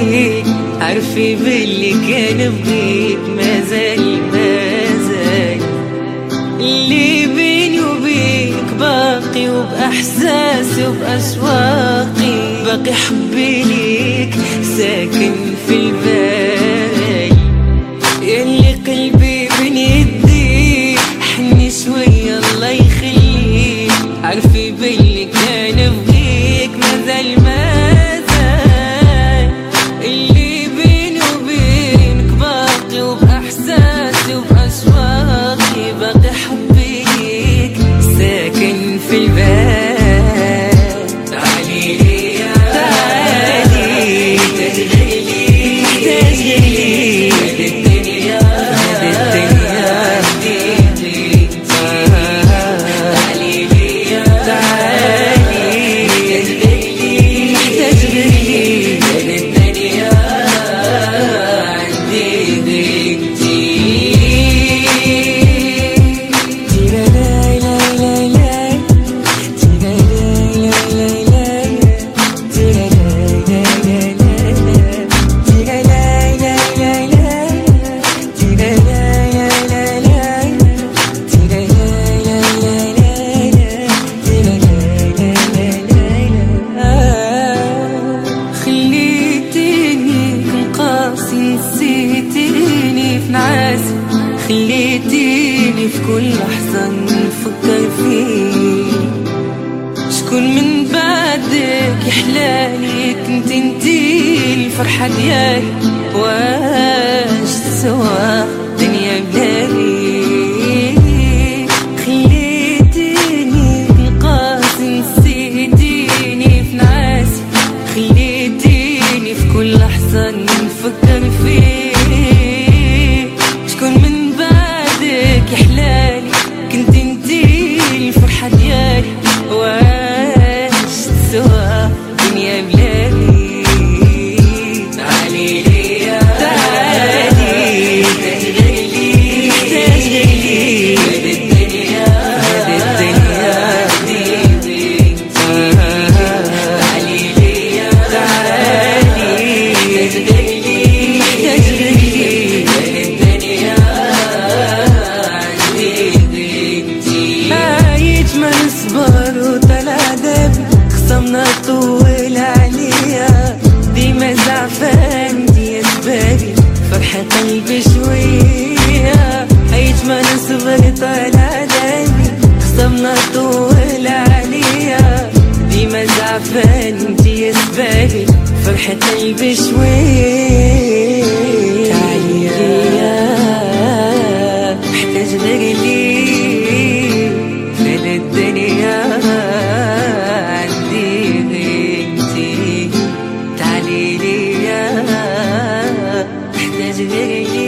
تعالي عرفي باللي كان بغيك مازال اللي بيني وبينك باقي، وبأحساسي وبأشواقي باقي حبي ليك ساكن في البال. يلي قلبي بين يديك حني شوية الله يخليك، عرفي باللي كان بغيك مازال اللي بيني وبينك باقي، وبأحساسي وبأشواقي باقي حبي ليك ساكن في البال. تعالي ليا تعالي تشغلي تشغلي الدنيا الدنيا دي. تعالي ليا تعالي تشغلي تشغلي الدنيا عندي ضيقتي. نسيتيني في نعاسي، خليتيني في كل لحظة نفكر فيك. شكون من بعدك يحلالي، كنت انتي الفرحة ديالي، واش تسوى دنيا بلالي. خليتيني في القاسي، نسيتيني في نعاسي، خليتيني في كل لحظة نفكر فيك. شكون من بعدك يحلالي، كنت انتي الفرحة ديالي، واش تسوى دنيا بلالي. تعالي ليا تعالي تشغلي تشغلي الدنيا الدنيا دي. تعالي ليا تعالي تشغلي تشغلي الدنيا عندي ضيقتي. عايش ما نصبر وطلع دابي، خصمنا طول عليا، ديما زعفان دي اسبابي فرحة قلبي شوية. عايش ما نصبر طلع دابي، خصمنا طول عليا، ديما زعفان دي اسبابي فرحة قلبي شوية. تعالي ليا محتاج غير ليك في الدنيا عندي ضيقتي. تعالي ليا محتاج غير ليك.